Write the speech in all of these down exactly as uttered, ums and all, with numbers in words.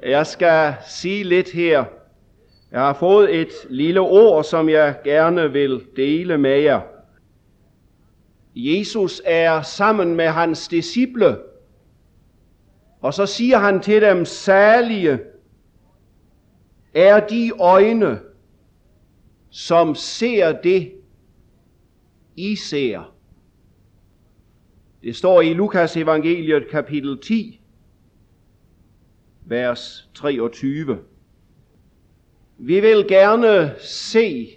Jeg skal sige lidt her. Jeg har fået et lille ord, som jeg gerne vil dele med jer. Jesus er sammen med hans disciple, og så siger han til dem, salige er de øjne, som ser det, I ser. Det står i Lukas evangeliet kapitel ti, vers treogtyve. Vi vil gerne se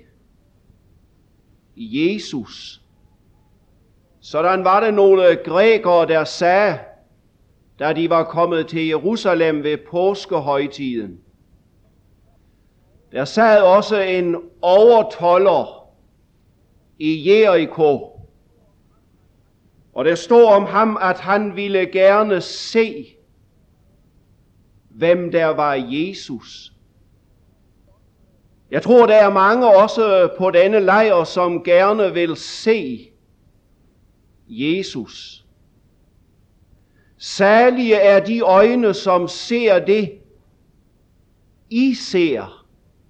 Jesus. Sådan var det nogle grækere, der sagde, da de var kommet til Jerusalem ved påskehøjtiden. Der sad også en overtolder i Jericho, og der står om ham, at han ville gerne se, hvem der var Jesus. Jeg tror, der er mange også på denne lejr, som gerne vil se Jesus. Salige er de øjne, som ser det, I ser,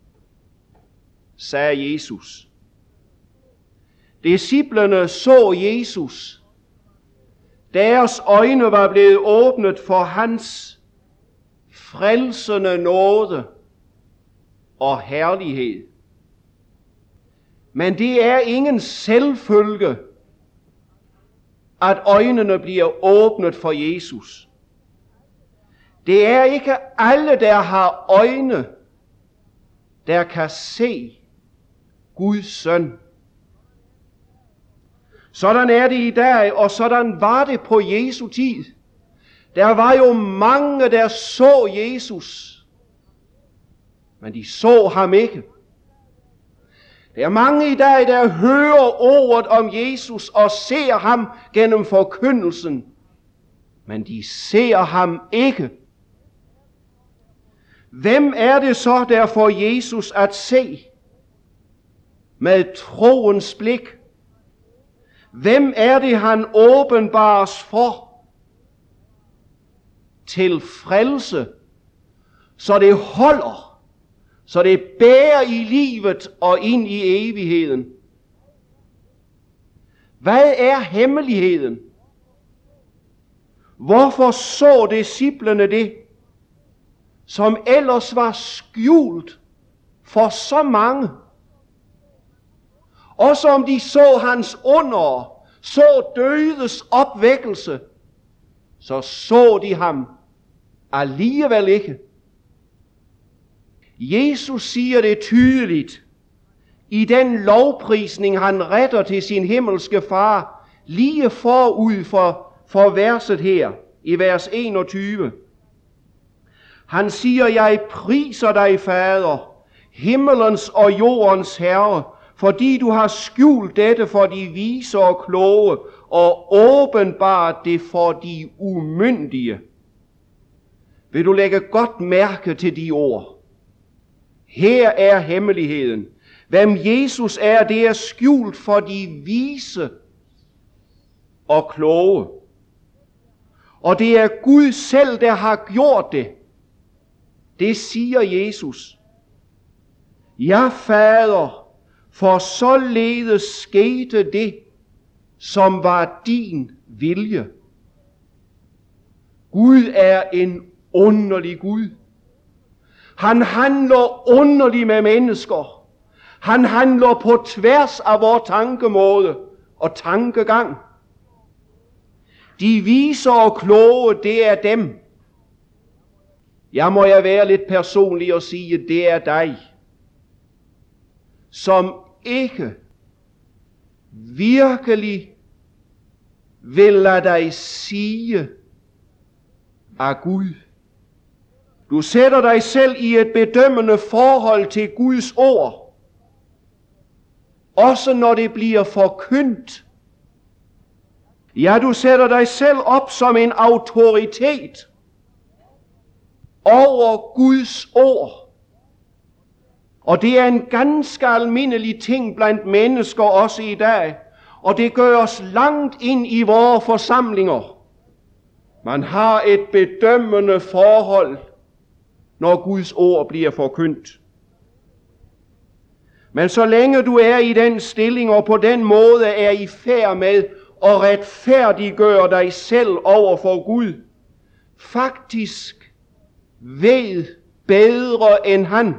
sagde Jesus. Disciplene så Jesus. Deres øjne var blevet åbnet for hans frelsende nåde og herlighed. Men det er ingen selvfølge, at øjnene bliver åbnet for Jesus. Det er ikke alle, der har øjne, der kan se Guds søn. Sådan er det i dag, og sådan var det på Jesu tid. Der var jo mange, der så Jesus, men de så ham ikke. Der er mange i dag, der hører ordet om Jesus og ser ham gennem forkyndelsen, men de ser ham ikke. Hvem er det så, der får Jesus at se med troens blik? Hvem er det, han åbenbares for til frelse, så det holder, så det bærer i livet og ind i evigheden? Hvad er hemmeligheden? Hvorfor så disciplene det, som ellers var skjult for så mange? Også om de så hans under, så dødes opvækkelse, så så de ham alligevel ikke. Jesus siger det tydeligt i den lovprisning, han retter til sin himmelske far, lige forud for, for verset her, i vers enogtyve. Han siger, jeg priser dig, Fader, himmelens og jordens Herre, fordi du har skjult dette for de vise og kloge, og åbenbart det for de umyndige. Vil du lægge godt mærke til de ord? Her er hemmeligheden. Hvem Jesus er, det er skjult for de vise og kloge. Og det er Gud selv, der har gjort det. Det siger Jesus. Ja, Fader, for således skete det, som var din vilje. Gud er en underlig Gud. Han handler underligt med mennesker. Han handler på tværs af vores tankemåde og tankegang. De vise og kloge, det er dem. Jeg må jeg være lidt personlig og sige, det er dig, som ikke virkelig vil lade dig sige af Gud. Du sætter dig selv i et bedømmende forhold til Guds ord, også når det bliver forkyndt. Ja, du sætter dig selv op som en autoritet over Guds ord. Og det er en ganske almindelig ting blandt mennesker også i dag. Og det gør os langt ind i vores forsamlinger. Man har et bedømmende forhold når Guds ord bliver forkyndt. Men så længe du er i den stilling og på den måde er i færd med at retfærdiggøre dig selv over for Gud, faktisk ved bedre end han,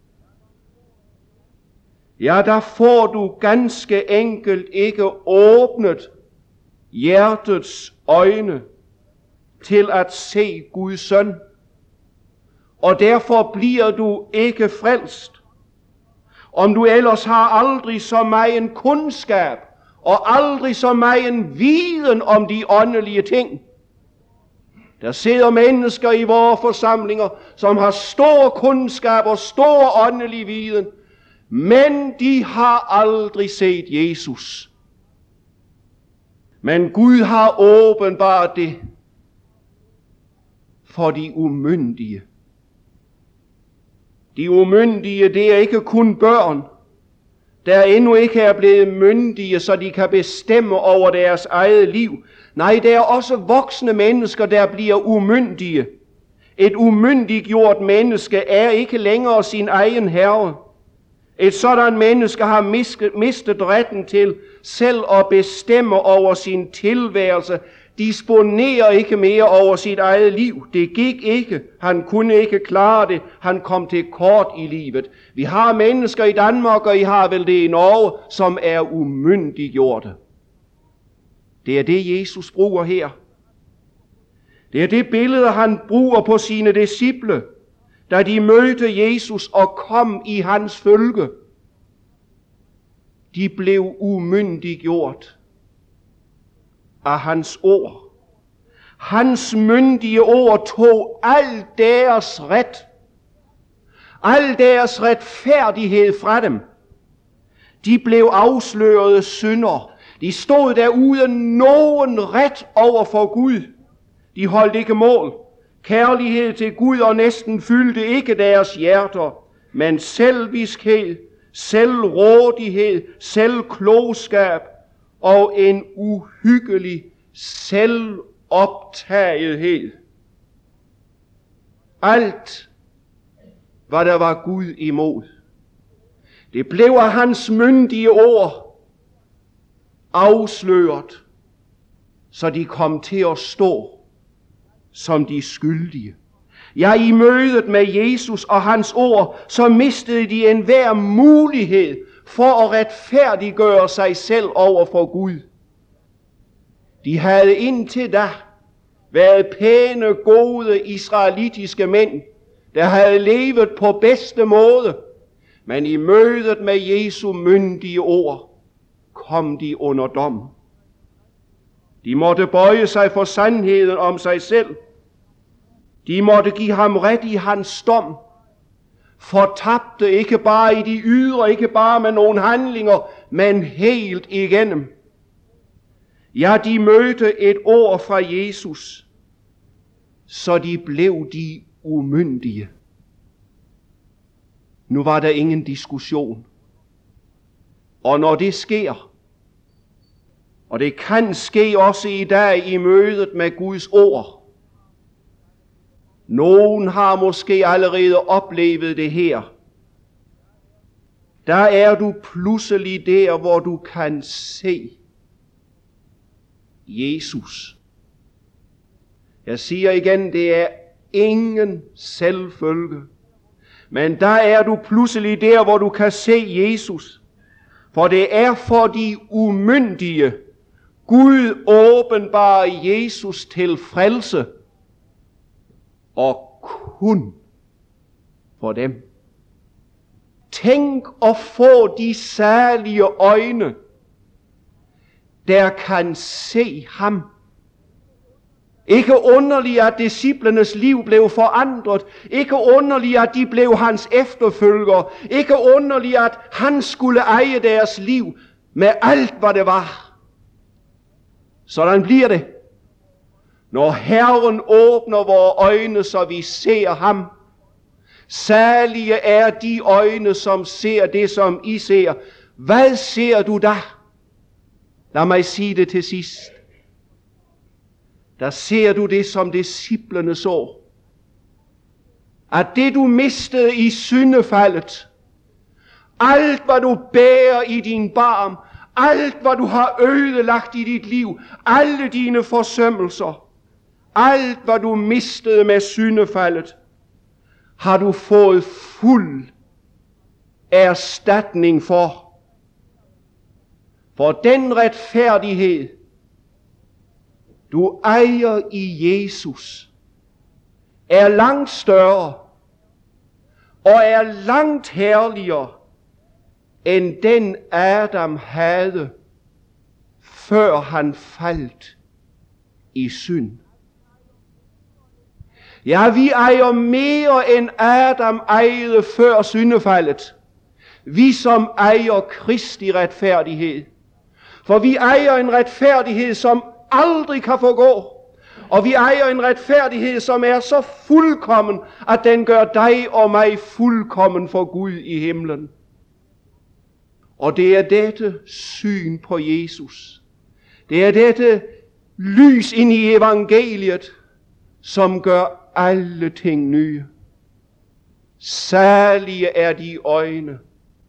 ja, der får du ganske enkelt ikke åbnet hjertets øjne til at se Guds søn, og derfor bliver du ikke frelst. Om du ellers har aldrig så meget kundskab og aldrig så meget viden om de åndelige ting. Der sidder mennesker i vores forsamlinger, som har stor kundskab og stor åndelig viden, men de har aldrig set Jesus. Men Gud har åbenbart det for de umyndige. De umyndige, det er ikke kun børn, der endnu ikke er blevet myndige, så de kan bestemme over deres eget liv. Nej, det er også voksne mennesker, der bliver umyndige. Et umyndiggjort menneske er ikke længere sin egen herre. Et sådan menneske har mistet retten til selv at bestemme over sin tilværelse, disponerer ikke mere over sit eget liv. Det gik ikke. Han kunne ikke klare det. Han kom til kort i livet. Vi har mennesker i Danmark, og I har vel det i Norge, som er umyndiggjorte. Det er det, Jesus bruger her. Det er det billede, han bruger på sine disciple, da de mødte Jesus og kom i hans følge. De blev umyndiggjort af hans ord. Hans myndige ord tog al deres ret, al deres retfærdighed fra dem. De blev afslørede syndere. De stod der uden nogen ret over for Gud. De holdt ikke mål. Kærlighed til Gud og næsten fyldte ikke deres hjerter, men selviskhed, selvrådighed, selvklogskab og en uhyggelig selvoptagethed. Alt, hvad der var Gud imod, det blev af hans myndige ord afsløret, så de kom til at stå som de skyldige. Ja, i mødet med Jesus og hans ord, så mistede de enhver mulighed for at retfærdiggøre sig selv over for Gud. De havde indtil da været pæne, gode israelitiske mænd, der havde levet på bedste måde, men i mødet med Jesu myndige ord kom de under dom. De måtte bøje sig for sandheden om sig selv. De måtte give ham ret i hans dom. Fortabte ikke bare i de ydre, ikke bare med nogle handlinger, men helt igennem. Ja, de mødte et ord fra Jesus, så de blev de umyndige. Nu var der ingen diskussion. Og når det sker, og det kan ske også i dag i mødet med Guds ord, nogen har måske allerede oplevet det her. Der er du pludselig der, hvor du kan se Jesus. Jeg siger igen, det er ingen selvfølge. Men der er du pludselig der, hvor du kan se Jesus. For det er for de umyndige, Gud åbenbarer Jesus til frelse, og kun for dem. Tænk at få de særlige øjne, der kan se ham. Ikke underligt, at disciplenes liv blev forandret. Ikke underligt, at de blev hans efterfølgere. Ikke underligt, at han skulle eje deres liv med alt, hvad det var. Sådan bliver det, når Herren åbner vores øjne, så vi ser ham. Særlige er de øjne, som ser det, som I ser. Hvad ser du da? Lad mig sige det til sidst. Der ser du det, som disciplene så. at det du mistede i syndefaldet, alt hvad du bærer i din barm, alt hvad du har ødelagt i dit liv, alle dine forsømmelser, alt hvad du mistede med syndefaldet, har du fået fuld erstatning for. For den retfærdighed, du ejer i Jesus, er langt større og er langt herligere end den Adam havde, før han faldt i synd. Ja, vi ejer mere end Adam ejede før syndefaldet. Vi som ejer Kristi retfærdighed. For vi ejer en retfærdighed, som aldrig kan forgå. Og vi ejer en retfærdighed, som er så fuldkommen, at den gør dig og mig fuldkommen for Gud i himlen. Og det er dette syn på Jesus. Det er dette lys ind i evangeliet, som gør alle ting nye. Særlige er de øjne,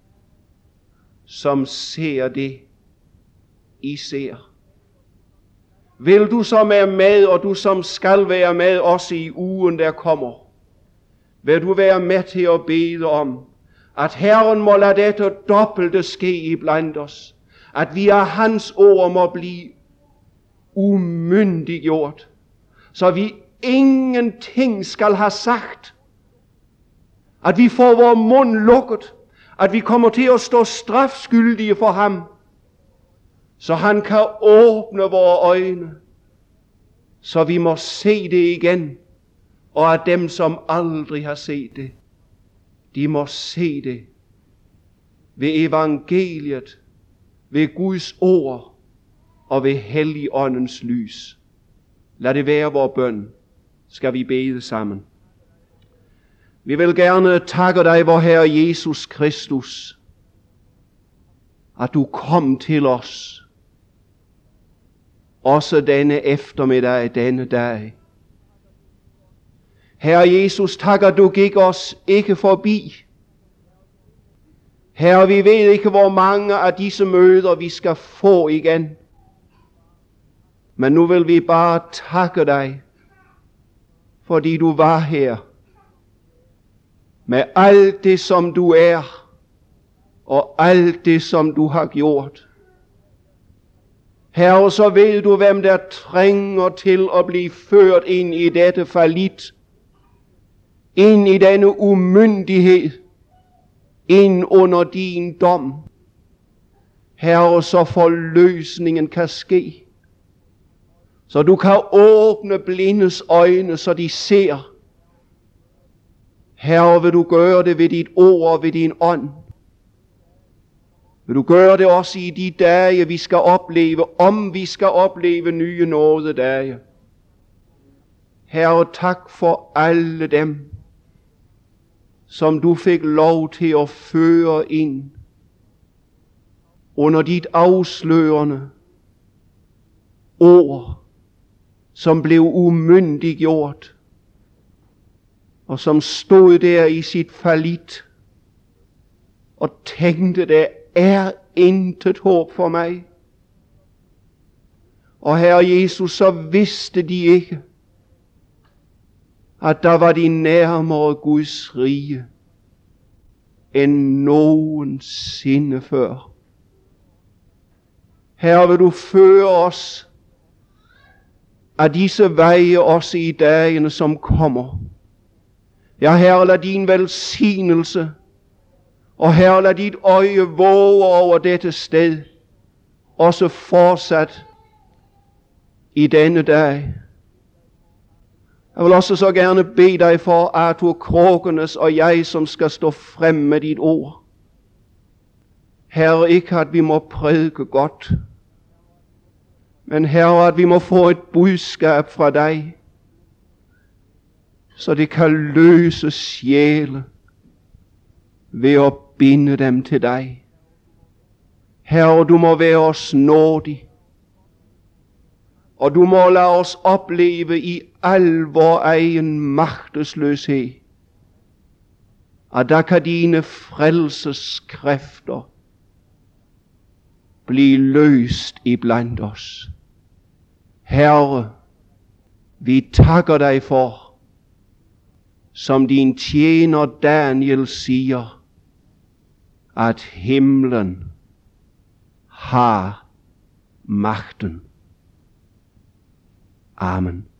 som ser det, I ser. Vil du som er med, og du som skal være med også i ugen, der kommer, vil du være med til at bede om, at Herren må lade dette dobbelte ske iblandt os, at vi af hans ord må blive umyndiggjort, så vi ingenting skal have sagt, at vi får vores mund lukket, at vi kommer til at stå strafskyldige for ham, så han kan åbne vores øjne, så vi må se det igen, og at dem, som aldrig har set det, de må se det ved evangeliet, ved Guds ord og ved Helligåndens lys. Lad det være vor bøn. Skal vi bede sammen. Vi vil gerne takke dig, vor Herre Jesus Kristus, at du kom til os, også denne eftermiddag, denne dag. Herre Jesus, tak, at du gik os ikke forbi. Herre, vi ved ikke, hvor mange af disse møder vi skal få igen. Men nu vil vi bare takke dig, fordi du var her, med alt det, som du er, og alt det, som du har gjort. Herre, så ved du, hvem der trænger til at blive ført ind i dette fallit, ind i denne umyndighed, ind under din dom. Herre, så forløsningen kan ske, så du kan åbne blindes øjne, så de ser. Herre, vil du gøre det ved dit ord og ved din ånd. Vil du gøre det også i de dage, vi skal opleve, om vi skal opleve nye nådedage. Herre, tak for alle dem, som du fik lov til at føre ind under dit afslørende ord, som blev umyndiggjort, og som stod der i sit fallit og tænkte, der er intet håb for mig. Og Herre Jesus, så vidste de ikke, at der var de nærmere Guds rige end nogensinde før. Herre, vil du føre os af disse veje også i dagene, som kommer. Ja, Herre, lad din velsignelse, og Herre, lad dit øje våge over dette sted, også fortsat i denne dag. Jeg vil også så gerne bede dig for Arthur Krogenes og jeg, som skal stå frem med dit ord. Herre, ikke at vi må prædike godt, men Herre, at vi må få et budskab fra dig, så det kan løse sjæle ved at binde dem til dig. Herre, du må være os nådig, og du må lade os opleve i al vor egen magtesløshed, at der kan dine frelseskræfter blive løst iblandt os. Herre, vi takker dig for, som din tjener Daniel siger, at himlen har magten. Amen.